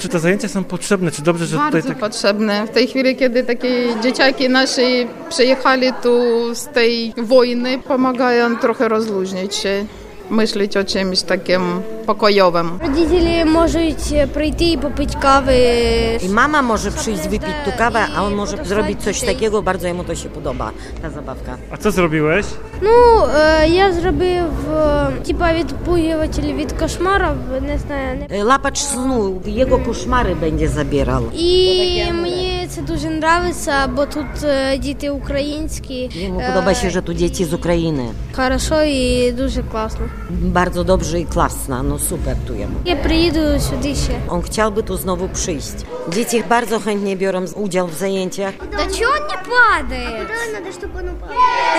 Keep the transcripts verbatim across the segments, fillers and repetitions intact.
Czy te zajęcia są potrzebne? Czy dobrze, że Bardzo tutaj tak... potrzebne. W tej chwili, kiedy takie dzieciaki nasze przyjechali tu z tej wojny, pomagają trochę rozluźnić się, myśleć o czymś takim pokojowym. Rodzice mogą przyjść i popić kawę. I mama może przyjść, wypić tu kawę, a on może zrobić coś takiego, bardzo jemu to się podoba, ta zabawka. A co zrobiłeś? Ну, я зробив, типа, відпугуватель від кошмарів, не знаю. Lapacz snu, jego koszmary będzie zabierał. І мені це дуже подобається, бо тут діти українські. Jemu podoba się, że tu dzieci z Ukrainy. Хорошо і дуже класно. Bardzo dobrze i klasna, no super tu jemu. Я приїду сюди ще. On chciałby tu znowu przyjść. Dzieci bardzo chętnie biorą udział w zajęciach. Да чого не падає? Надо, щоб воно падало.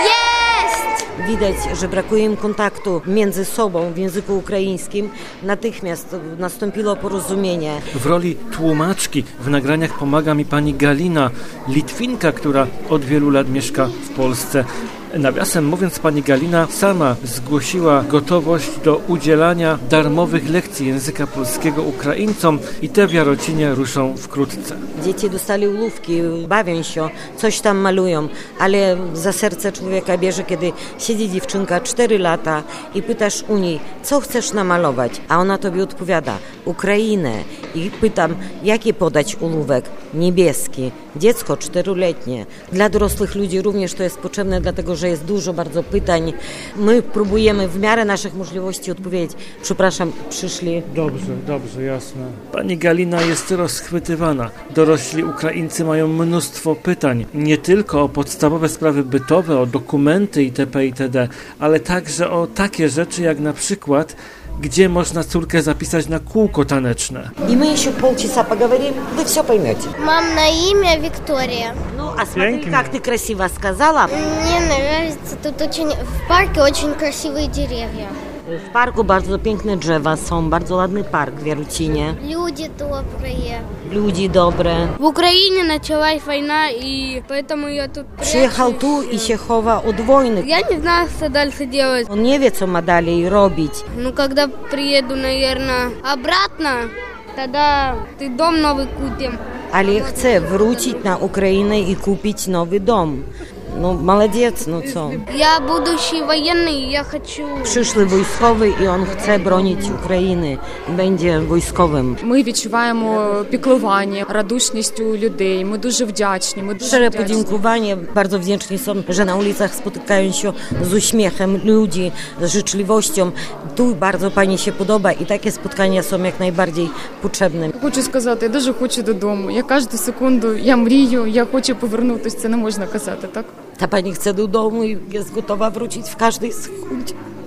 Єсть! Widać, że brakuje im kontaktu między sobą w języku ukraińskim. Natychmiast nastąpiło porozumienie. W roli tłumaczki w nagraniach pomaga mi pani Galina, Litwinka, która od wielu lat mieszka w Polsce. Nawiasem mówiąc, pani Galina sama zgłosiła gotowość do udzielania darmowych lekcji języka polskiego Ukraińcom i te w Jarocinie ruszą wkrótce. Dzieci dostali ołówki, bawią się, coś tam malują, ale za serce człowieka bierze, kiedy siedzi dziewczynka cztery lata i pytasz u niej, co chcesz namalować, a ona tobie odpowiada, Ukrainę. I pytam, jaki podać ołówek? Niebieski. Dziecko czteroletnie. Dla dorosłych ludzi również to jest potrzebne, dlatego że jest dużo bardzo pytań. My próbujemy w miarę naszych możliwości odpowiedzieć. Przepraszam, przyszli. Dobrze, dobrze, jasne. Pani Galina jest rozchwytywana. Dorośli Ukraińcy mają mnóstwo pytań. Nie tylko o podstawowe sprawy bytowe, o dokumenty itp. itd., ale także o takie rzeczy jak na przykład gdzie można córkę zapisać na kółko taneczne. I my jeszcze полчаса поговорим, вы все поймете. Mam na imię Wiktoria. Ну, а смотри, как ты красиво сказала. Мне нравится, тут очень, в парке очень красивые деревья. W parku bardzo piękne drzewa są, bardzo ładny park w Jarocinie. Люди добрые. Ludzi dobre. В Украине началась война, и поэтому я тут Przyjechał tu i się chowa od wojny. Я не знаю, что дальше делать. On nie wie, co ma dalej robić. Ну, когда приеду, наверное, обратно, тогда ты дом новый купим. Ale chce wrócić na Ukrainę i kupić nowy dom. No, молодец, no co? Я будущий военный, я хочу... Przyszły wojskowy i on chce bronić Ukrainy. Będzie wojskowym. Ми відчуваємо піклування, радушність у людей. Ми дуже вдячні. Ми дуже Szczere вдячні. podziękowanie. Bardzo wdzięczni są, że na ulicach spotykają się z uśmiechem ludzi, z życzliwością. Tu bardzo pani się podoba i takie spotkania są jak najbardziej potrzebne. Хочу сказати, я дуже хочу додому. Я кожну секунду, я мрію, я хочу повернутися. Це не можна казати, так? Ta pani chce do domu i jest gotowa wrócić w każdej sekundzie.